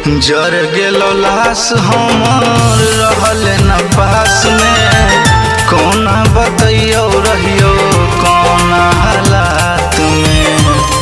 जर गेलो लाश हमर रहल न पास में, कौना बतैयो रहियो कौना हालात में।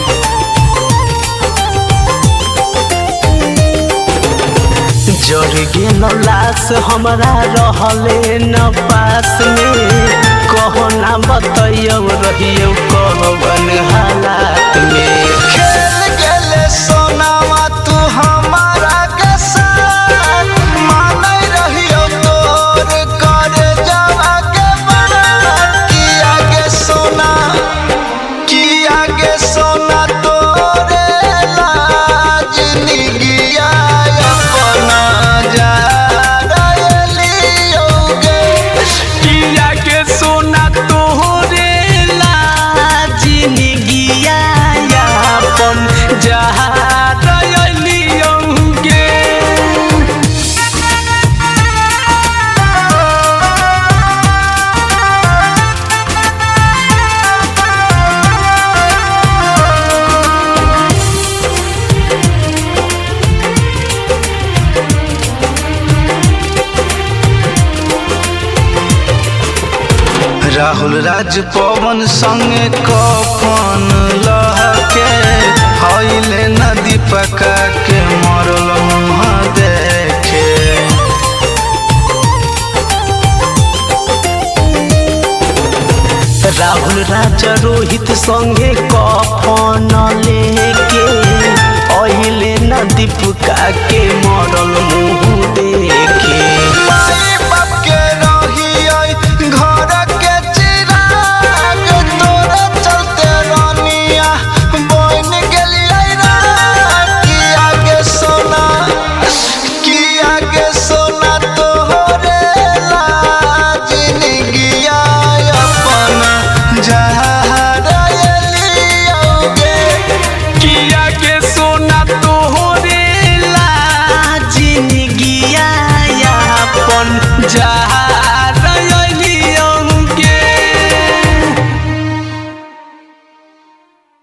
जर गेलो लाश हमरा रहले न पास में, कौना बतैयो रहियो कौन हालात में। खेल गेले सोनावा तू हमारा के साथ, मानै रहियो तोर करे जावा के बात। किया के सोना तोरे लाज निगिया अपना जा रहियोगे। किया के सोना तोरे लाज निगिया अपन जहा रहियोगे। राहुल राज पवन संगे कफन लहके, हईले नदी पका के मरल मुँह देखे। राहुल राजा रोहित संगे कफन लेके अइले नदी पुका के